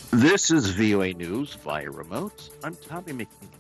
This is VOA News via remote. I'm Tommy McNeil.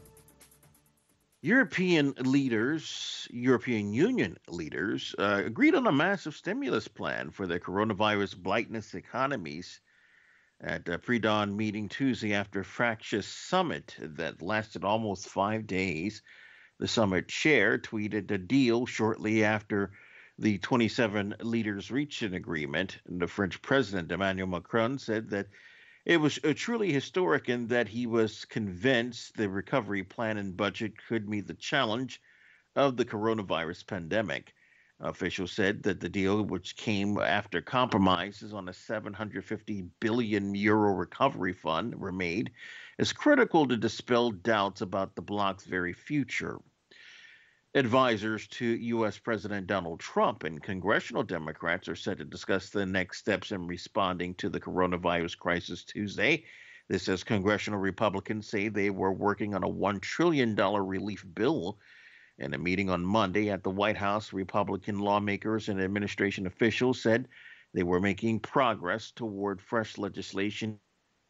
European Union leaders, agreed on a massive stimulus plan for the coronavirus blighted economies at a pre-dawn meeting Tuesday after a fractious summit that lasted almost 5 days. The summit chair tweeted a deal shortly after the 27 leaders reached an agreement. And the French President Emmanuel Macron said that it was truly historic in that he was convinced the recovery plan and budget could meet the challenge of the coronavirus pandemic. Officials said that the deal, which came after compromises on a 750 billion euro recovery fund were made, is critical to dispel doubts about the bloc's very future. Advisors to U.S. President Donald Trump and congressional Democrats are set to discuss the next steps in responding to the coronavirus crisis Tuesday. This as congressional Republicans say they were working on a $1 trillion relief bill. In a meeting on Monday at the White House, Republican lawmakers and administration officials said they were making progress toward fresh legislation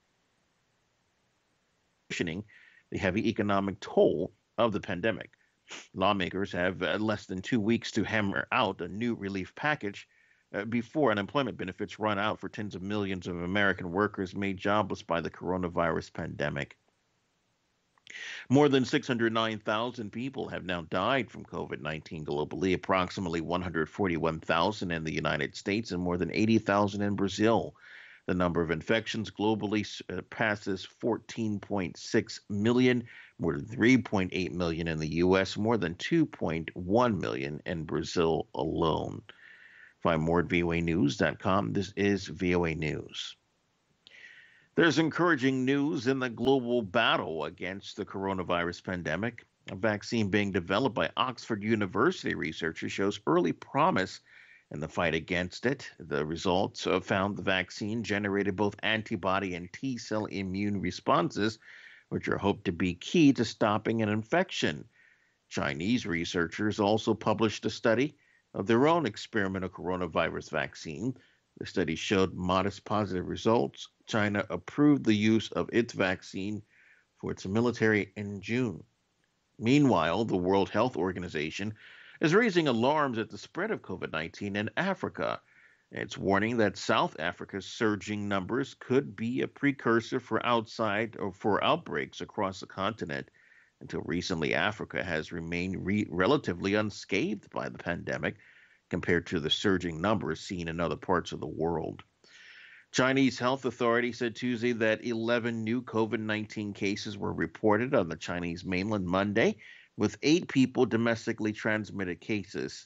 cushioning the heavy economic toll of the pandemic. Lawmakers have less than 2 weeks to hammer out a new relief package before unemployment benefits run out for tens of millions of American workers made jobless by the coronavirus pandemic. More than 609,000 people have now died from COVID 19 globally, approximately 141,000 in the United States and more than 80,000 in Brazil. The number of infections globally passes 14.6 million, more than 3.8 million in the U.S., more than 2.1 million in Brazil alone. Find more at voanews.com. This is VOA News. There's encouraging news in the global battle against the coronavirus pandemic. A vaccine being developed by Oxford University researchers shows early promise in the fight against it. The results found the vaccine generated both antibody and T cell immune responses, which are hoped to be key to stopping an infection. Chinese researchers also published a study of their own experimental coronavirus vaccine. The study showed modest positive results. China approved the use of its vaccine for its military in June. Meanwhile, the World Health Organization is raising alarms at the spread of COVID 19 in Africa. It's warning that South Africa's surging numbers could be a precursor for outbreaks across the continent. Until recently, Africa has remained relatively unscathed by the pandemic compared to the surging numbers seen in other parts of the world. Chinese health authorities said Tuesday that 11 new COVID 19 cases were reported on the Chinese mainland Monday, with 8 people domestically transmitted cases.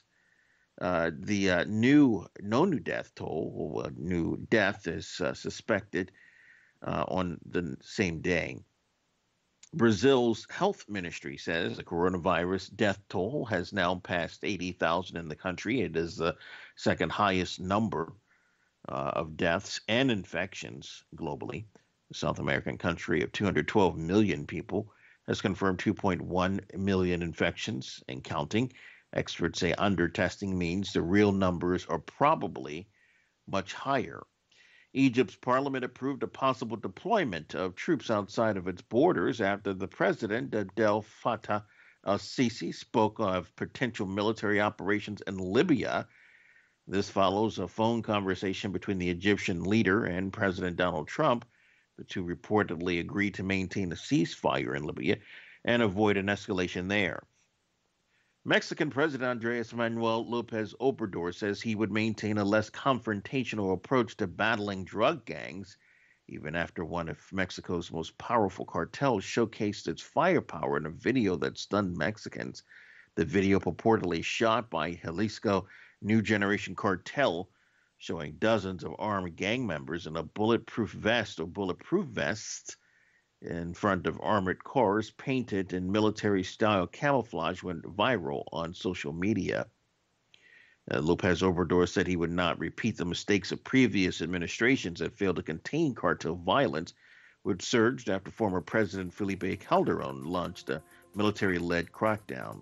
The no new death toll, new death is suspected on the same day. Brazil's health ministry says the coronavirus death toll has now passed 80,000 in the country. It is the second highest number of deaths and infections globally. The South American country of 212 million people has confirmed 2.1 million infections and counting. Experts say under-testing means the real numbers are probably much higher. Egypt's parliament approved a possible deployment of troops outside of its borders after the president, Abdel Fattah al-Sisi, spoke of potential military operations in Libya. This follows a phone conversation between the Egyptian leader and President Donald Trump. The two reportedly agreed to maintain a ceasefire in Libya and avoid an escalation there. Mexican President Andres Manuel Lopez Obrador says he would maintain a less confrontational approach to battling drug gangs, even after one of Mexico's most powerful cartels showcased its firepower in a video that stunned Mexicans. The video, purportedly shot by Jalisco New Generation Cartel, showing dozens of armed gang members in a bulletproof vest or bulletproof vests in front of armored cars painted in military-style camouflage went viral on social media. Lopez Obrador said he would not repeat the mistakes of previous administrations that failed to contain cartel violence, which surged after former President Felipe Calderon launched a military-led crackdown.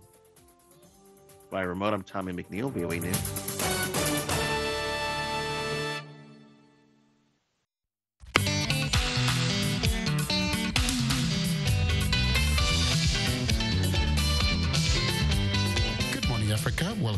By remote, I'm Tommy McNeil, VOA News.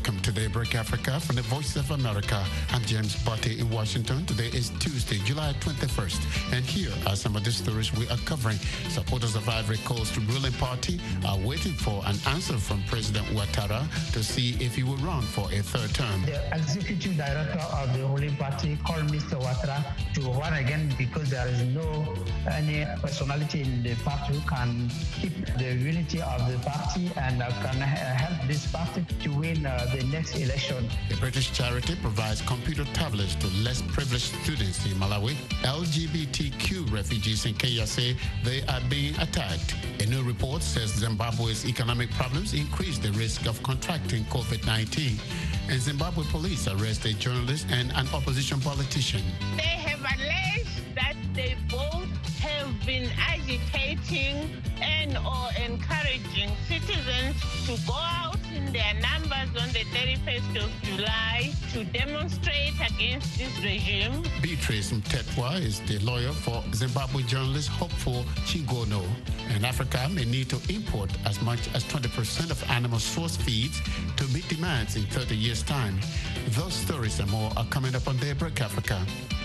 Welcome to Daybreak Africa from the Voice of America. I'm James Botti in Washington. Today is Tuesday, July 21st. And here are some of the stories we are covering. Supporters of Ivory Coast ruling party are waiting for an answer from President Ouattara to see if he will run for a third term. The executive director of the ruling party called Mr. Ouattara to run again because there is no any personality in the party who can keep the unity of the party and can help this party to win the next election. The British charity provides computer tablets to less privileged students in Malawi. LGBTQ refugees in Kenya say they are being attacked. A new report says Zimbabwe's economic problems increase the risk of contracting COVID-19. And Zimbabwe police arrest a journalist and an opposition politician. They have alleged that they both have been agitating and or encouraging citizens to go out in their numbers on the 31st of July to demonstrate against this regime. Beatrice Mtetwa is the lawyer for Zimbabwe journalist Hopeful Chingono. And Africa may need to import as much as 20% of animal source feeds to meet demands in 30 years' time. Those stories and more are coming up on Daybreak Africa.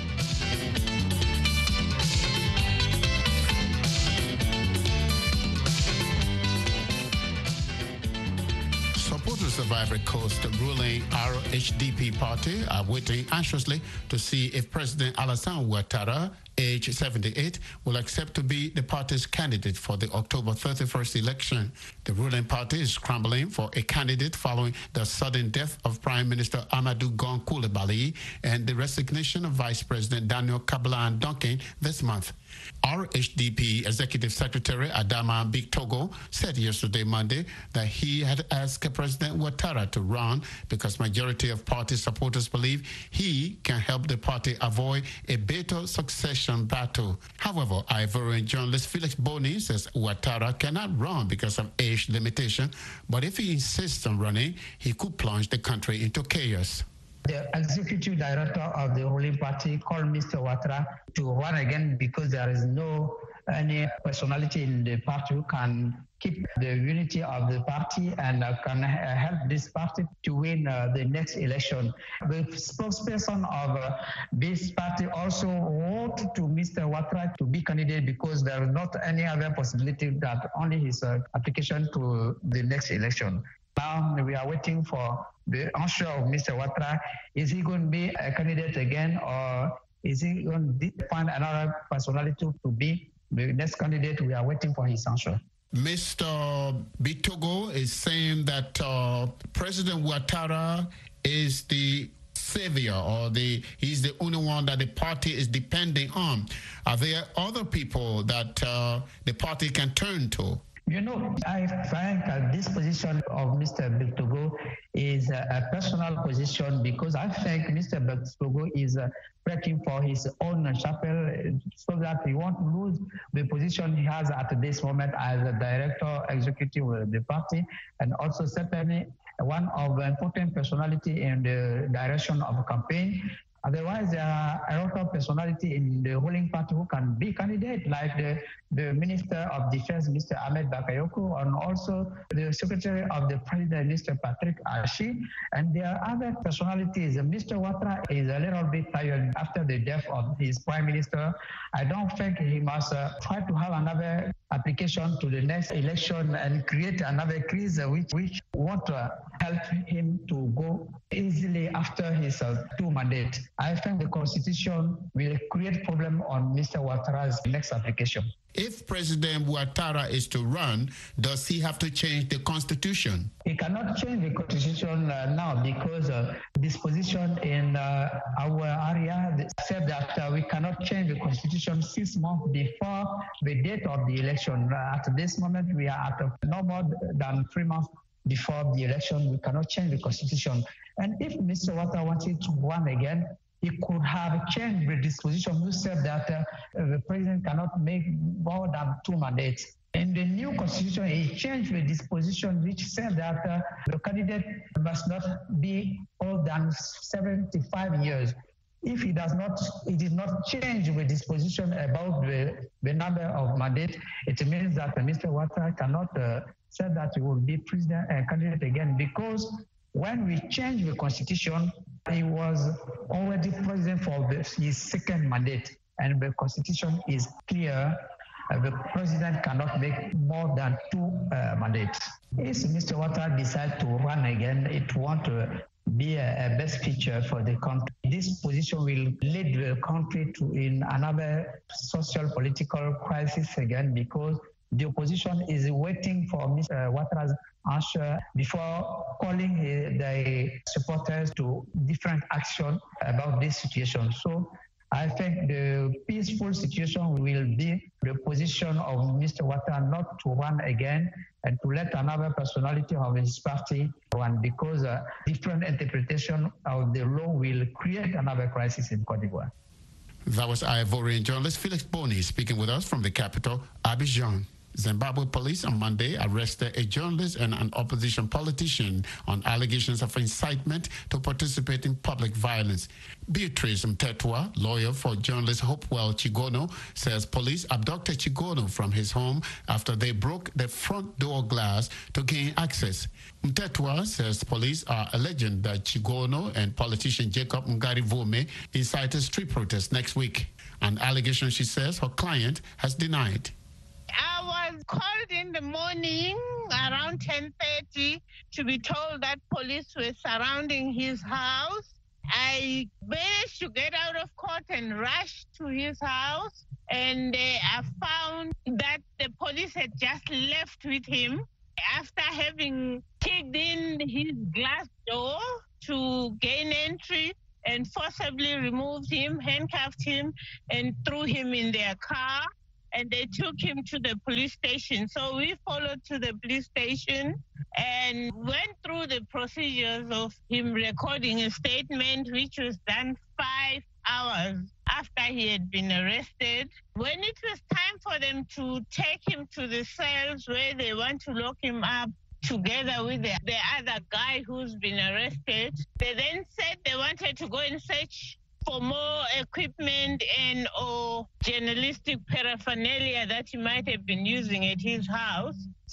Supporters of Ivory Coast ruling RHDP party are waiting anxiously to see if President Alassane Ouattara, age 78, will accept to be the party's candidate for the October 31st election. The ruling party is scrambling for a candidate following the sudden death of Prime Minister Amadou Gon Coulibaly and the resignation of Vice President Daniel Kablan Duncan this month. RHDP Executive Secretary Adama Bictogo said yesterday, Monday, that he had asked President Ouattara to run because majority of party supporters believe he can help the party avoid a bitter succession battle. However, Ivorian journalist Felix Boni says Ouattara cannot run because of age limitation, but if he insists on running, he could plunge the country into chaos. The executive director of the ruling party called Mr. Ouattara to run again because there is no any personality in the party who can keep the unity of the party and can help this party to win the next election. The spokesperson of this party also wrote to Mr. Ouattara to be candidate because there is not any other possibility that only his application to the next election. Now we are waiting for the answer of Mr. Ouattara. Is he going to be a candidate again, or is he going to find another personality to be the next candidate? We are waiting for his answer. Mr. Bictogo is saying that President Ouattara is the savior, or he's the only one that the party is depending on. Are there other people that the party can turn to? You know, I think this position of Mr. Bictogo is a personal position because I think Mr. Bictogo is breaking for his own chapel so that he won't lose the position he has at this moment as a director executive of the party, and also certainly one of the important personality in the direction of a campaign. Otherwise, there are a lot of personality in the ruling party who can be candidate, like the Minister of Defense, Mr. Ahmed Bakayoko, and also the Secretary of the President, Mr. Patrick Ashi. And there are other personalities. Mr. Ouattara is a little bit tired after the death of his Prime Minister. I don't think he must try to have another application to the next election and create another crisis which won't help him to go easily after his 2 mandates. I think the Constitution will create problem on Mr. Ouattara's next application. If President Ouattara is to run, does he have to change the Constitution? He cannot change the Constitution now because disposition in our area said that we cannot change the Constitution 6 months before the date of the election. At this moment, we are at no more than 3 months before the election. We cannot change the Constitution. And if Mr. Ouattara wanted to run again, he could have changed the disposition who said that the president cannot make more than 2 mandates. In the new constitution, he changed the disposition which said that the candidate must not be older than 75 years. If he did not change the disposition about the number of mandates, it means that Mr. Ouattara cannot say that he will be president and candidate again because when we changed the constitution, he was already president for his second mandate, and the constitution is clear. The president cannot make more than 2 mandates. If Mr. Ouattara decides to run again, it won't be a best feature for the country. This position will lead the country to in another social political crisis again, because the opposition is waiting for Mr. Ouattara's answer before calling the supporters to different action about this situation. So I think the peaceful situation will be the position of Mr. Ouattara not to run again and to let another personality of his party run, because different interpretation of the law will create another crisis in Cote d'Ivoire. That was Ivorian journalist Felix Boni speaking with us from the capital, Abidjan. Zimbabwe police on Monday arrested a journalist and an opposition politician on allegations of incitement to participate in public violence. Beatrice Mtetwa, lawyer for journalist Hopewell Chigono, says police abducted Chigono from his home after they broke the front door glass to gain access. Mtetwa says police are alleging that Chigono and politician Jacob Ngari-Vume incited street protests next week, an allegation she says her client has denied. I was called in the morning around 10:30 to be told that police were surrounding his house. I managed to get out of court and rushed to his house, and I found that the police had just left with him after having kicked in his glass door to gain entry and forcibly removed him, handcuffed him, and threw him in their car. And they took him to the police station. So we followed to the police station and went through the procedures of him recording a statement, which was done 5 hours after he had been arrested. When it was time for them to take him to the cells where they want to lock him up together with the other guy who's been arrested, they then said they wanted to go and search for more equipment and or journalistic paraphernalia that he might have been using at his house.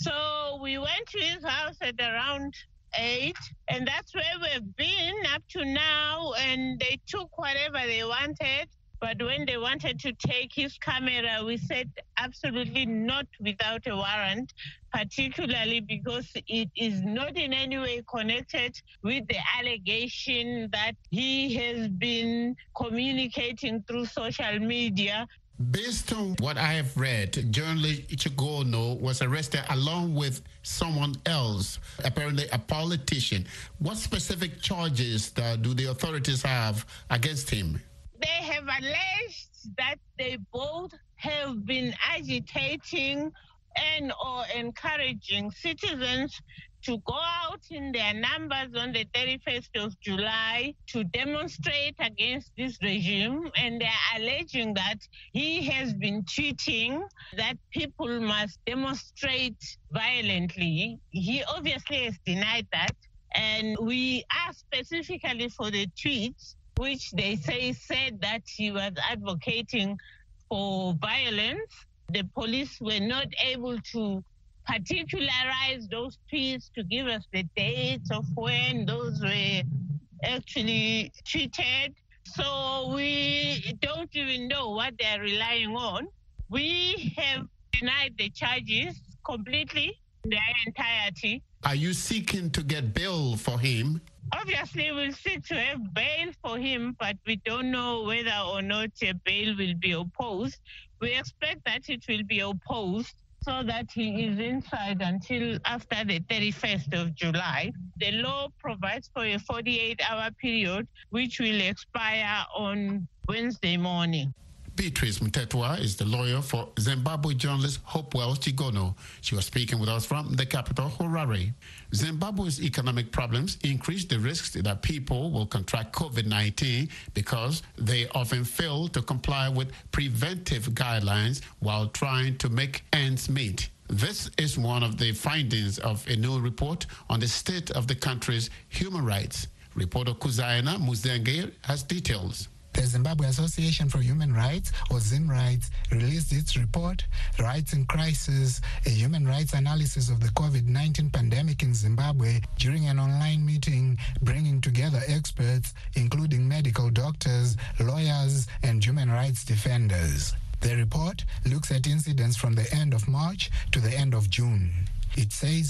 So we went to his house at around 8, and that's where we've been up to now, and they took whatever they wanted. But when they wanted to take his camera, we said absolutely not without a warrant, particularly because it is not in any way connected with the allegation that he has been communicating through social media. Based on what I have read, journalist Chigono was arrested along with someone else, apparently a politician. What specific charges do the authorities have against him? They have alleged that they both have been agitating and or encouraging citizens to go out in their numbers on the 31st of July to demonstrate against this regime. And they're alleging that he has been tweeting that people must demonstrate violently. He obviously has denied that. And we asked specifically for the tweets, which they say said that he was advocating for violence. The police were not able to particularize those tweets to give us the dates of when those were actually tweeted. So we don't even know what they're relying on. We have denied the charges completely, in their entirety. Are you seeking to get bail for him? Obviously, we'll seek to have bail for him, but we don't know whether or not a bail will be opposed. We expect that it will be opposed so that he is inside until after the 31st of July. The law provides for a 48-hour period, which will expire on Wednesday morning. Beatrice Mtetwa is the lawyer for Zimbabwe journalist Hopewell Chigono. She was speaking with us from the capital, Harare. Zimbabwe's economic problems increase the risks that people will contract COVID-19 because they often fail to comply with preventive guidelines while trying to make ends meet. This is one of the findings of a new report on the state of the country's human rights. Reporter Kuzaina Muzenge has details. The Zimbabwe Association for Human Rights, or ZimRights, released its report, Rights in Crisis, a human rights analysis of the COVID-19 pandemic in Zimbabwe, during an online meeting bringing together experts, including medical doctors, lawyers, and human rights defenders. The report looks at incidents from the end of March to the end of June. It says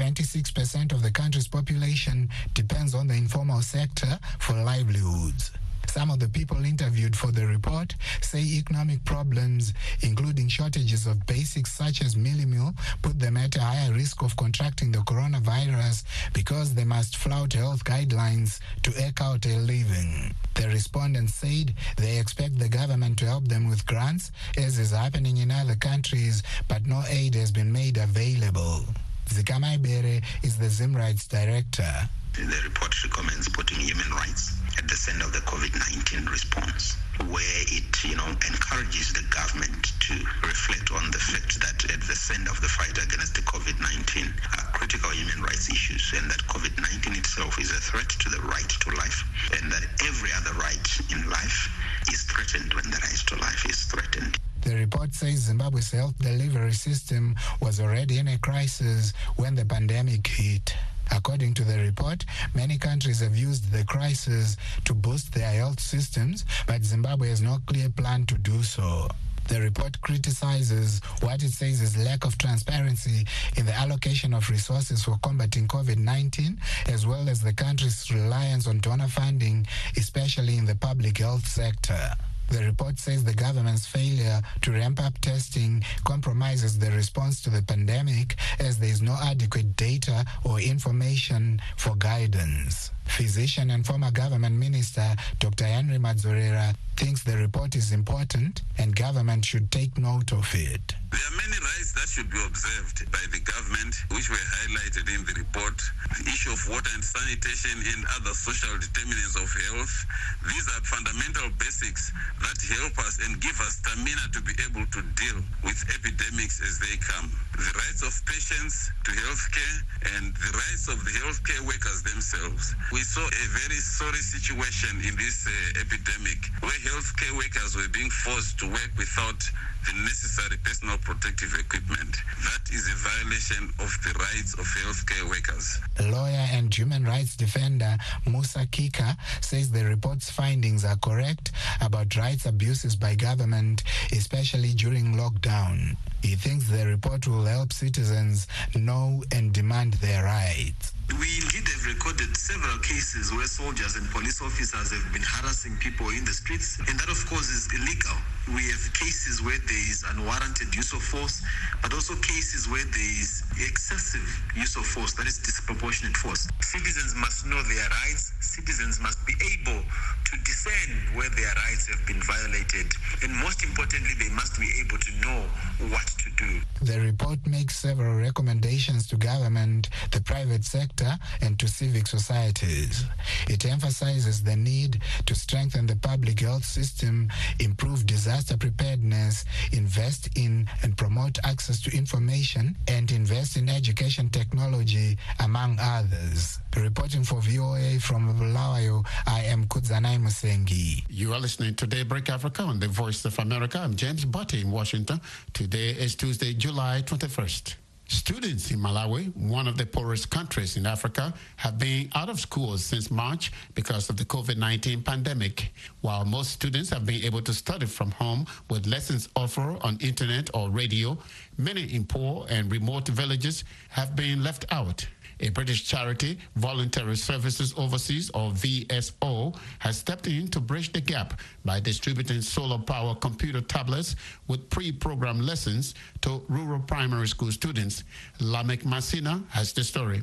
76% of the country's population depends on the informal sector for livelihoods. Some of the people interviewed for the report say economic problems, including shortages of basics such as mealie meal, put them at a higher risk of contracting the coronavirus because they must flout health guidelines to eke out a living. The respondents said they expect the government to help them with grants, as is happening in other countries, but no aid has been made available. Zikamai Bere is the ZimRights director. The report recommends putting human rights at the center of the COVID-19 response, where it, encourages the government to reflect on the fact that at the center of the fight against the COVID-19 are critical human rights issues, and that COVID-19 itself is a threat to the right to life, and that every other right in life is threatened when the right to life is threatened. The report says Zimbabwe's health delivery system was already in a crisis when the pandemic hit. According to the report, many countries have used the crisis to boost their health systems, but Zimbabwe has no clear plan to do so. The report criticizes what it says is lack of transparency in the allocation of resources for combating COVID-19, as well as the country's reliance on donor funding, especially in the public health sector. The report says the government's failure to ramp up testing compromises the response to the pandemic, as there is no adequate data or information for guidance. Physician and former government minister Dr. Henry Madzorera thinks the report is important and government should take note of it. There are many rights that should be observed by the government, which were highlighted in the report. The issue of water and sanitation and other social determinants of health. These are fundamental basics that help us and give us stamina to be able to deal with epidemics as they come. The rights of patients to healthcare and the rights of the healthcare workers themselves. We saw a very sorry situation in this epidemic where healthcare workers were being forced to work without the necessary personal protective equipment. That is a violation of the rights of healthcare workers. Lawyer and human rights defender Musa Kika says the report's findings are correct about rights abuses by government, especially during lockdown. He thinks the report will help citizens know and demand their rights. We indeed have recorded several cases where soldiers and police officers have been harassing people in the streets, and that of course is illegal. We have cases where there is unwarranted use of force, but also cases where there is excessive use of force, that is disproportionate force. Citizens must know their rights. Citizens must be able to discern where their rights have been violated, and most importantly, they must be able to know what to do. The report makes several recommendations to government, the private sector, and to civic societies. It emphasizes the need to strengthen the public health system, improve disaster preparedness, invest in and promote access to information, and invest in education technology, among others. Reporting for VOA from Bulawayo, I am Kudzanai Musengi. You are listening to Daybreak Africa on the Voice of America. I'm James Botti in Washington. Today is Tuesday, July 21st. Students in Malawi, one of the poorest countries in Africa, have been out of school since March because of the COVID-19 pandemic. While most students have been able to study from home with lessons offered on internet or radio, many in poor and remote villages have been left out. A British charity, Voluntary Services Overseas, or VSO, has stepped in to bridge the gap by distributing solar power computer tablets with pre-programmed lessons to rural primary school students. Lamek Masina has the story.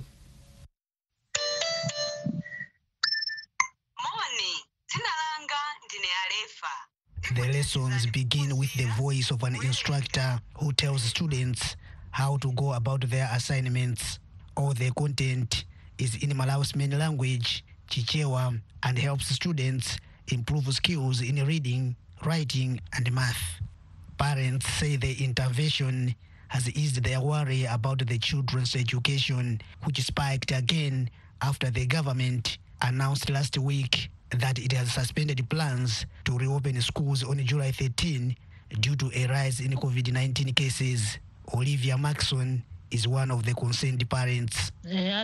The lessons begin with the voice of an instructor who tells students how to go about their assignments. All the content is in Malawi's main language, Chichewa, and helps students improve skills in reading, writing, and math. Parents say the intervention has eased their worry about the children's education, which spiked again after the government announced last week that it has suspended plans to reopen schools on July 13 due to a rise in COVID-19 cases. Olivia Maxson is one of the concerned parents.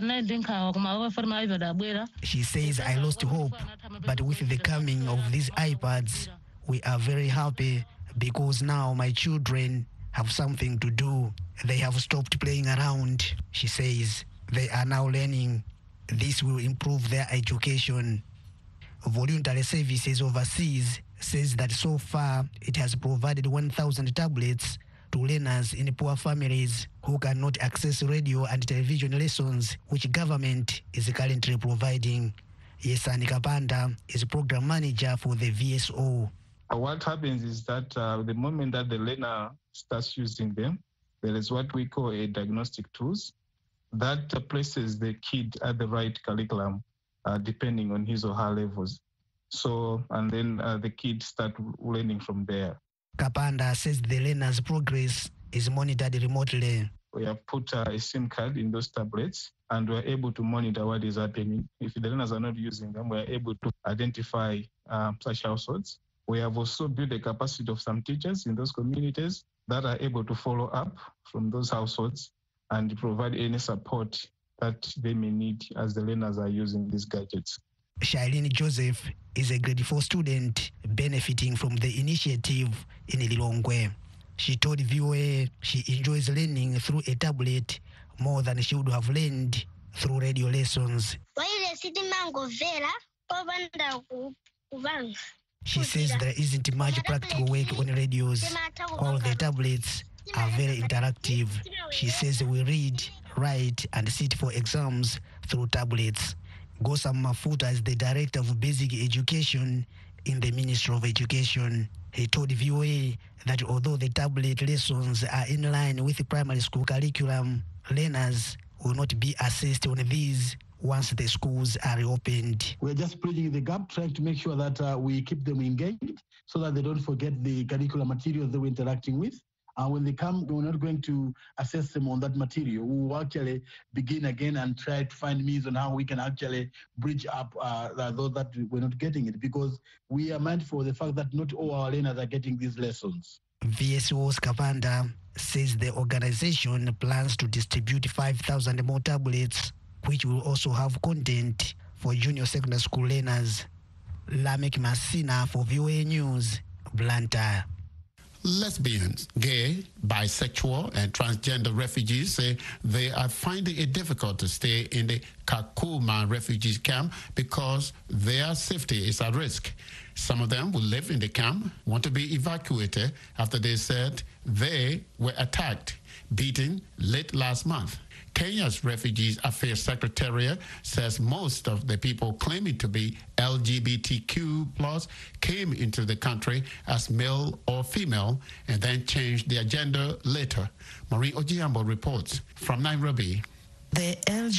She says, I lost hope, but with the coming of these iPads, we are very happy because now my children have something to do. They have stopped playing around. She says they are now learning. This will improve their education. Voluntary Services Overseas says that so far it has provided 1,000 tablets to learners in poor families who cannot access radio and television lessons, which government is currently providing. Yesani Kapanda is program manager for the VSO. What happens is that the moment that the learner starts using them, there is what we call a diagnostic tools that places the kid at the right curriculum depending on his or her levels. So, and then the kids start learning from there. Kapanda says the learner's progress is monitored remotely. We have put a SIM card in those tablets and we're able to monitor what is happening. If the learners are not using them, we're able to identify such households. We have also built the capacity of some teachers in those communities that are able to follow up from those households and provide any support that they may need as the learners are using these gadgets. Shailene Joseph is a grade 4 student benefiting from the initiative in Lilongwe. She told VOA she enjoys learning through a tablet more than she would have learned through radio lessons. She says there isn't much practical work on radios, while the tablets are very interactive. She says we read, write, and sit for exams through tablets. Gosam Mafuta is the Director of Basic Education in the Ministry of Education. He told VOA that although the tablet lessons are in line with the primary school curriculum, learners will not be assessed on these once the schools are reopened. We're just bridging the gap, trying to make sure that we keep them engaged so that they don't forget the curricular materials they were interacting with. And when they come, we're not going to assess them on that material. We will actually begin again and try to find means on how we can actually bridge up those that we're not getting it, because we are mindful of the fact that not all our learners are getting these lessons. VSO's Kavanda says the organization plans to distribute 5,000 more tablets, which will also have content for junior secondary school learners. Lamek Masina for VOA News, Blantyre. Lesbians, gay, bisexual, and transgender refugees say they are finding it difficult to stay in the Kakuma refugee camp because their safety is at risk. Some of them who live in the camp want to be evacuated after they said they were attacked, beaten late last month. Kenya's Refugees Affairs Secretariat says most of the people claiming to be LGBTQ+ came into the country as male or female and then changed their gender later. Maureen Ojiambo reports from Nairobi. The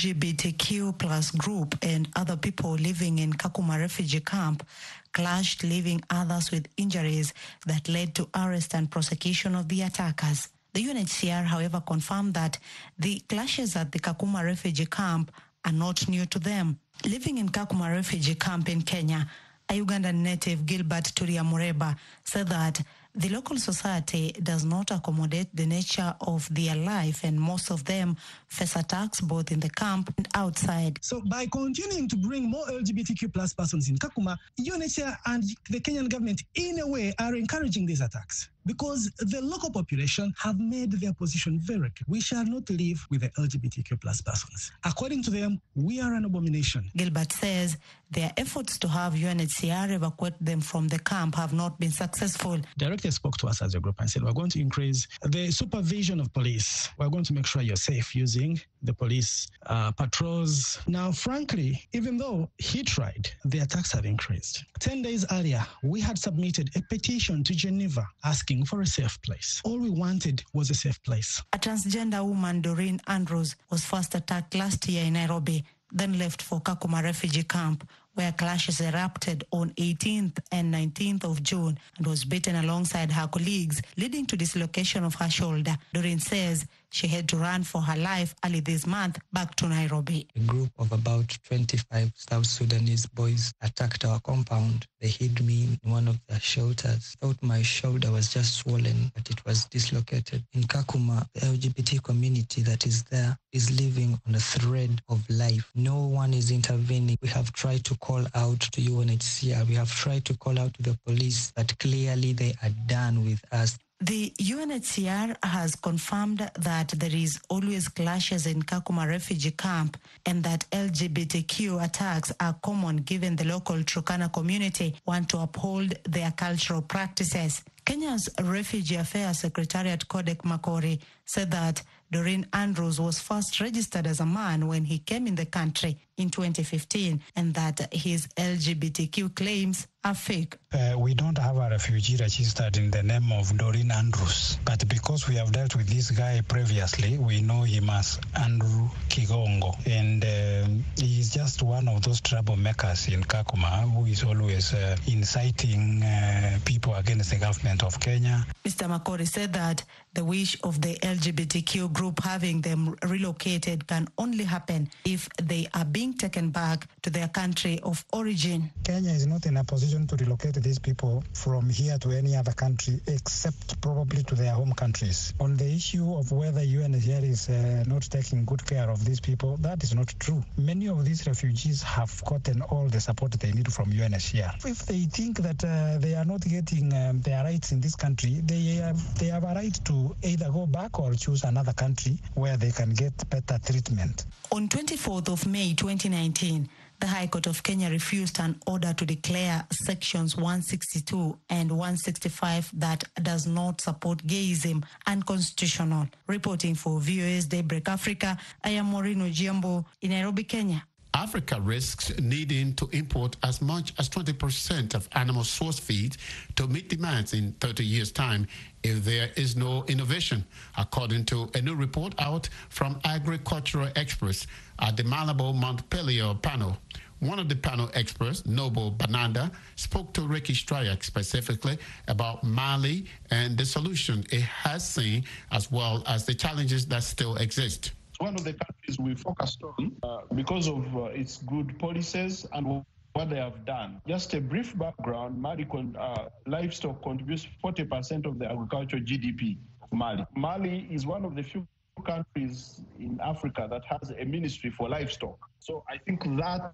LGBTQ+ group and other people living in Kakuma refugee camp clashed, leaving others with injuries that led to arrest and prosecution of the attackers. The UNHCR, however, confirmed that the clashes at the Kakuma refugee camp are not new to them. Living in Kakuma refugee camp in Kenya, a Ugandan native, Gilbert Turia Mureba, said that the local society does not accommodate the nature of their life, and most of them face attacks both in the camp and outside. So by continuing to bring more LGBTQ+ persons in Kakuma, UNHCR and the Kenyan government, in a way, are encouraging these attacks, because the local population have made their position very clear. We shall not live with the LGBTQ+ persons. According to them, we are an abomination. Gilbert says their efforts to have UNHCR evacuate them from the camp have not been successful. Directors spoke to us as a group and said, we're going to increase the supervision of police. We're going to make sure you're safe using the police patrols. Now, frankly, even though he tried, the attacks have increased. 10 days earlier, we had submitted a petition to Geneva asking for a safe place. All we wanted was a safe place. A transgender woman, Doreen Andrews, was first attacked last year in Nairobi, then left for Kakuma refugee camp, where clashes erupted on 18th and 19th of June and was beaten alongside her colleagues, leading to dislocation of her shoulder. Doreen says she had to run for her life early this month back to Nairobi. A group of about 25 South Sudanese boys attacked our compound. They hid me in one of their shelters. Thought my shoulder was just swollen, but it was dislocated. In Kakuma, the LGBT community that is there is living on a thread of life. No one is intervening. We have tried to call out to UNHCR. We have tried to call out to the police, but clearly they are done with us. The UNHCR has confirmed that there is always clashes in Kakuma refugee camp and that LGBTQ attacks are common given the local Turkana community want to uphold their cultural practices. Kenya's Refugee Affairs Secretariat Kodek Makori said that Doreen Andrews was first registered as a man when he came in the country in 2015 and that his LGBTQ claims are fake. We don't have a refugee registered in the name of Doreen Andrews, but because we have dealt with this guy previously, we know him as Andrew Kigongo, and he is just one of those troublemakers in Kakuma who is always inciting people against the government of Kenya. Mr. Makori said that the wish of the LGBTQ group having them relocated can only happen if they are being taken back to their country of origin. Kenya is not in a position to relocate these people from here to any other country except probably to their home countries. On the issue of whether UNHCR is not taking good care of these people, that is not true. Many of these refugees have gotten all the support they need from UNHCR. If they think that they are not getting their rights in this country, they have a right to either go back or choose another country where they can get better treatment. On 24th of May 2019, the High Court of Kenya refused an order to declare sections 162 and 165 that does not support gayism unconstitutional. Reporting for VOA's Daybreak Africa, I am Maureen Ojiambo in Nairobi, Kenya. Africa risks needing to import as much as 20% of animal source feed to meet demands in 30 years' time if there is no innovation, according to a new report out from agricultural experts at the Malabo Montpelier panel. One of the panel experts, Noble Bananda, spoke to Ricky Stryak specifically about Mali and the solution it has seen, as well as the challenges that still exist. One of the countries we focused on because of its good policies and what they have done. Just a brief background, Mali livestock contributes 40% of the agricultural GDP of Mali. Mali is one of the few countries in Africa that has a ministry for livestock. So I think that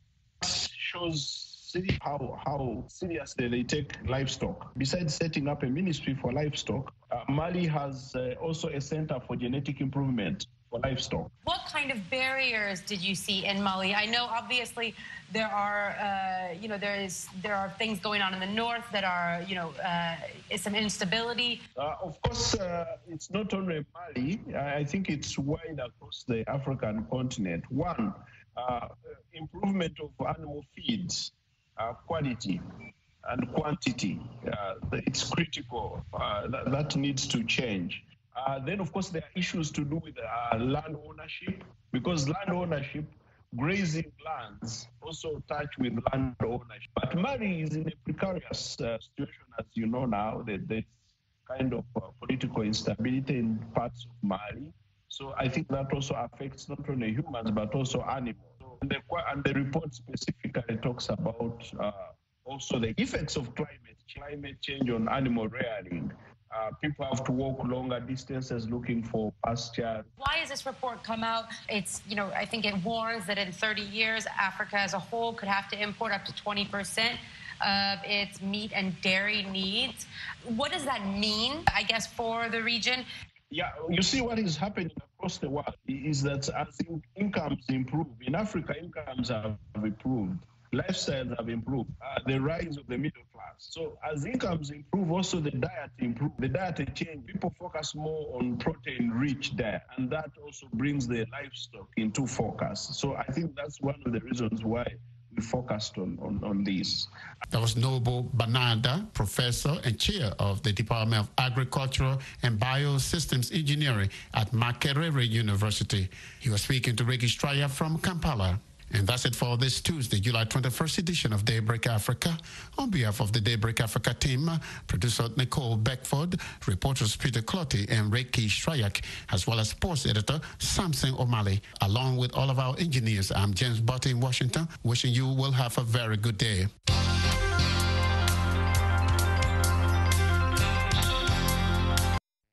shows how seriously they take livestock. Besides setting up a ministry for livestock, Mali has also a center for genetic improvement for livestock. What kind of barriers did you see in Mali? I know obviously there are, there are things going on in the north that are, some instability. Of course, it's not only Mali. I think it's wide across the African continent. One, improvement of animal feeds, quality and quantity. It's critical. That needs to change. Then, of course, there are issues to do with land ownership, because land ownership, grazing lands also touch with land ownership. But Mali is in a precarious situation, as you know now. There's kind of political instability in parts of Mali. So I think that also affects not only humans, but also animals. And the report specifically talks about also the effects of climate change on animal rearing. People have to walk longer distances looking for pasture. Why has this report come out? It's, I think it warns that in 30 years, Africa as a whole could have to import up to 20% of its meat and dairy needs. What does that mean, I guess, for the region? Yeah, you see what is happening across the world is that as incomes improve, in Africa, incomes have improved. Lifestyles have improved, the rise of the middle class. So as incomes improve, also the diet improves. The diet change. People focus more on protein-rich diet, and that also brings the livestock into focus. So I think that's one of the reasons why we focused on this. That was Noble Bananda, professor and chair of the Department of Agricultural and Biosystems Engineering at Makerere University. He was speaking to Ricky Straya from Kampala. And that's it for this Tuesday, July 21st edition of Daybreak Africa. On behalf of the Daybreak Africa team, producer Nicole Beckford, reporters Peter Clotty and Reiki Shrayak, as well as sports editor Samson O'Malley, along with all of our engineers, I'm James Botte in Washington, wishing you will have a very good day.